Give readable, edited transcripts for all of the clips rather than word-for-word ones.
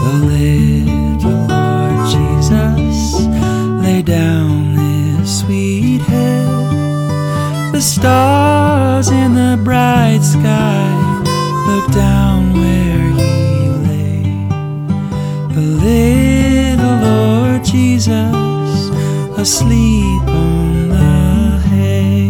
The little Lord Jesus lay down his sweet head. The stars in the bright sky looked down where he lay. The little Lord Jesus asleep on the hay.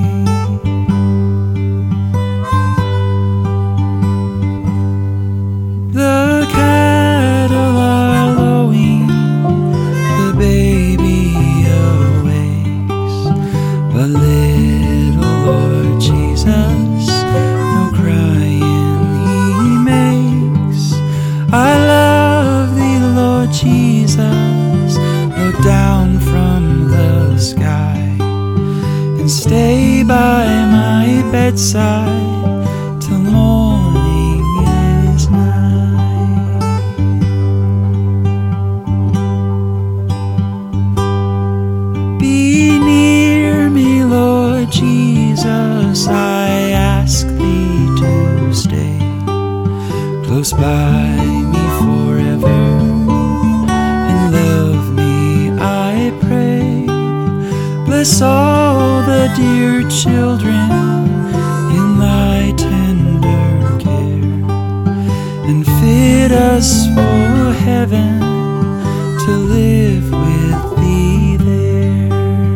The cattle are lowing, the baby awakes, but little Lord Jesus, no crying he makes. I love thee, Lord Jesus, look down from the sky and stay by my bedside till morning is nigh. Be near me, Lord Jesus, I ask thee to stay close by me forever and love me, I pray. Bless all the dear children in thy tender care, and fit us for heaven to live with thee there.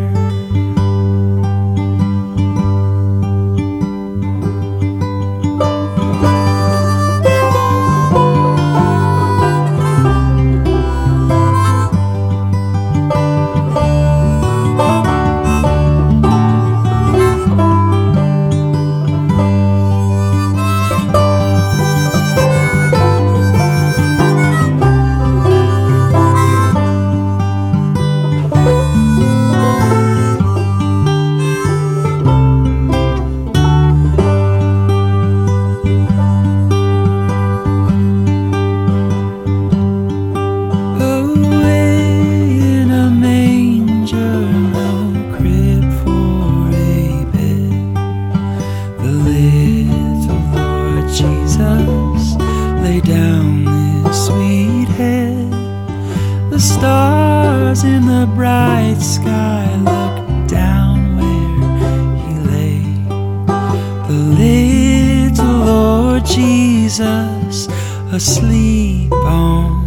Lay down his sweet head. The stars in the bright sky looked down where he lay. The little Lord Jesus asleep on